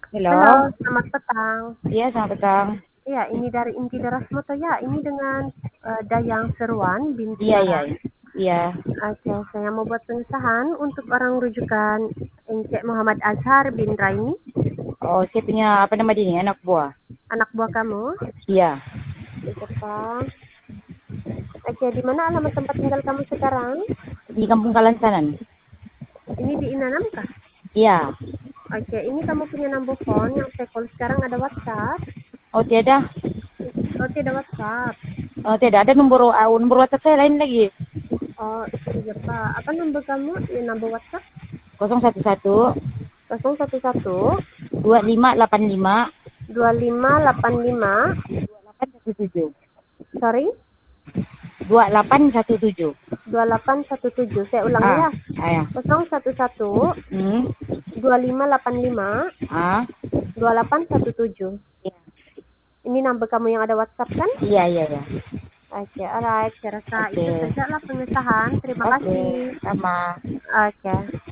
Halo, Halo. selamat petang. Iya, selamat petang. Iya, ini dari Inti Deras Moto ya. Ini dengan Dayang Seruan binti Iya, iya, Bara. iya. Iya. Oke, saya mau buat pengesahan untuk orang rujukan Encik Muhammad Azhar bin Raini, Oh, saya punya apa nama dia nih? Anak buah. anak buah kamu. Iya. Beserta. Oke, di mana alamat tempat tinggal kamu sekarang? Di Kampung Kalansanan. Ini di Inanam kah? Iya. Oke, ini kamu punya number phone yang saya call sekarang ada WhatsApp. Oh, tiada. Oh, tidak WhatsApp. Oh, tidak ada nomor WhatsApp saya lain lagi. Oh, iya Pak. Apa nomor kamu? Ini nomor WhatsApp? 011 011 2585 2585. 2817. Sorry? 2817. 2817. Saya ulangi Ah, ya. ayah. 011 Hmm. 2585 Ah. 2817. Iya. Ini number kamu yang ada WhatsApp kan? Iya, iya, iya. Oke, alright. Saya rasa Oke. itu saja lah pengesahan. Terima Oke, kasih. sama. Oke.